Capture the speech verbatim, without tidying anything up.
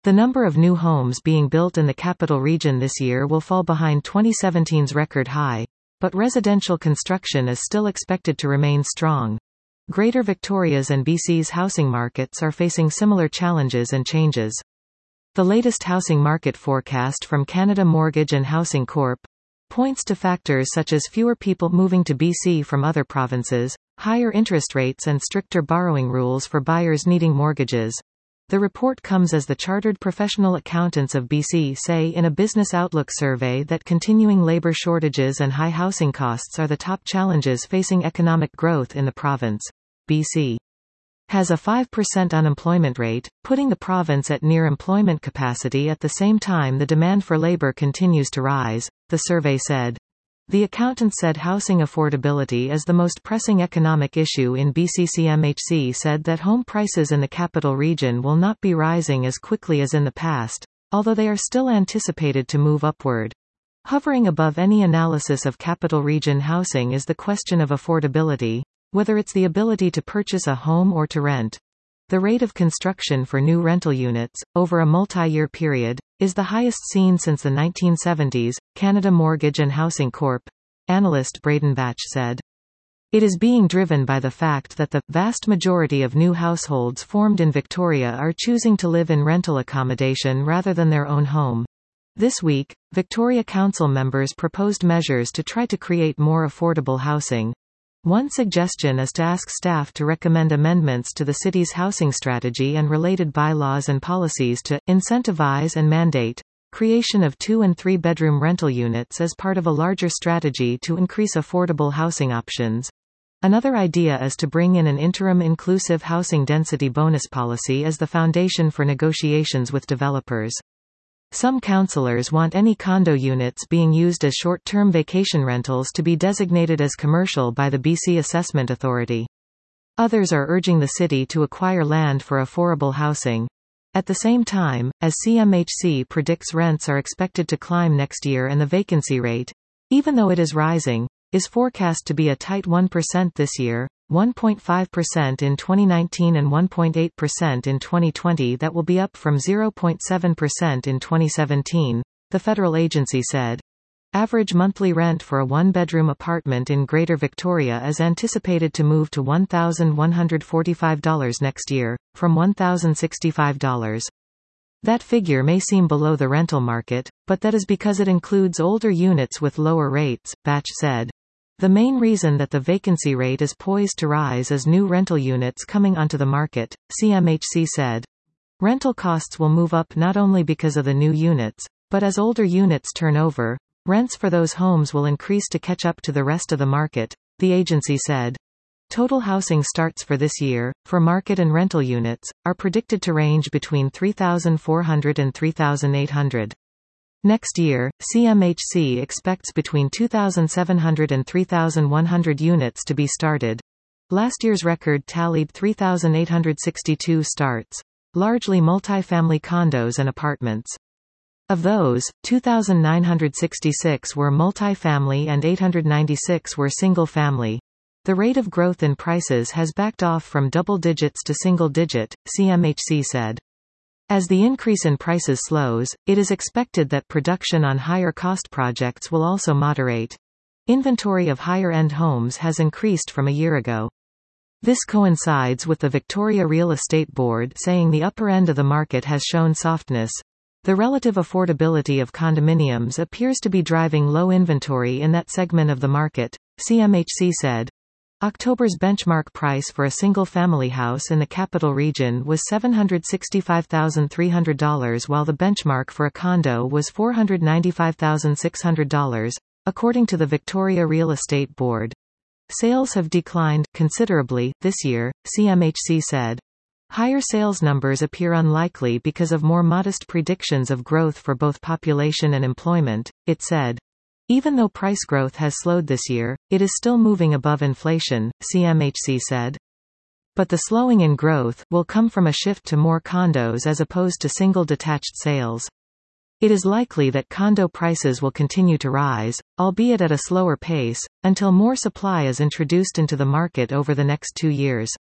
The number of new homes being built in the capital region this year will fall behind twenty seventeen's record high, but residential construction is still expected to remain strong. Greater Victoria's and B C's housing markets are facing similar challenges and changes. The latest housing market forecast from Canada Mortgage and Housing Corp points to factors such as fewer people moving to B C from other provinces, higher interest rates and stricter borrowing rules for buyers needing mortgages. The report comes as the Chartered Professional Accountants of B C say in a Business Outlook survey that continuing labour shortages and high housing costs are the top challenges facing economic growth in the province. B C has a five percent unemployment rate, putting the province at near employment capacity at the same time the demand for labour continues to rise, the survey said. The accountant said housing affordability is the most pressing economic issue in B C. C M H C said that home prices in the capital region will not be rising as quickly as in the past, although they are still anticipated to move upward. Hovering above any analysis of capital region housing is the question of affordability, whether it's the ability to purchase a home or to rent. The rate of construction for new rental units, over a multi-year period, is the highest seen since the nineteen seventies, Canada Mortgage and Housing Corp analyst Braden Batch said. It is being driven by the fact that the vast majority of new households formed in Victoria are choosing to live in rental accommodation rather than their own home. This week, Victoria Council members proposed measures to try to create more affordable housing. One suggestion is to ask staff to recommend amendments to the city's housing strategy and related bylaws and policies to incentivize and mandate creation of two and three bedroom rental units as part of a larger strategy to increase affordable housing options. Another idea is to bring in an interim inclusive housing density bonus policy as the foundation for negotiations with developers. Some councillors want any condo units being used as short-term vacation rentals to be designated as commercial by the B C Assessment Authority. Others are urging the city to acquire land for affordable housing. At the same time, as C M H C predicts rents are expected to climb next year and the vacancy rate, even though it is rising, is forecast to be a tight one percent this year, one point five percent in twenty nineteen and one point eight percent in twenty twenty. That will be up from zero point seven percent in twenty seventeen, the federal agency said. Average monthly rent for a one-bedroom apartment in Greater Victoria is anticipated to move to one thousand one hundred forty-five dollars next year, from one thousand sixty-five dollars. That figure may seem below the rental market, but that is because it includes older units with lower rates, Batch said. The main reason that the vacancy rate is poised to rise is new rental units coming onto the market, C M H C said. Rental costs will move up not only because of the new units, but as older units turn over, rents for those homes will increase to catch up to the rest of the market, the agency said. Total housing starts for this year, for market and rental units, are predicted to range between three thousand four hundred and three thousand eight hundred. Next year, C M H C expects between two thousand seven hundred and three thousand one hundred units to be started. Last year's record tallied three thousand eight hundred sixty-two starts, largely multi-family condos and apartments. Of those, two thousand nine hundred sixty-six were multi-family and eight hundred ninety-six were single-family. The rate of growth in prices has backed off from double digits to single digit, C M H C said. As the increase in prices slows, it is expected that production on higher-cost projects will also moderate. Inventory of higher-end homes has increased from a year ago. This coincides with the Victoria Real Estate Board saying the upper end of the market has shown softness. The relative affordability of condominiums appears to be driving low inventory in that segment of the market, C M H C said. October's benchmark price for a single-family house in the capital region was seven hundred sixty-five thousand three hundred dollars while the benchmark for a condo was four hundred ninety-five thousand six hundred dollars, according to the Victoria Real Estate Board. Sales have declined considerably this year, C M H C said. Higher sales numbers appear unlikely because of more modest predictions of growth for both population and employment, it said. Even though price growth has slowed this year, it is still moving above inflation, C M H C said. But the slowing in growth will come from a shift to more condos as opposed to single detached sales. It is likely that condo prices will continue to rise, albeit at a slower pace, until more supply is introduced into the market over the next two years.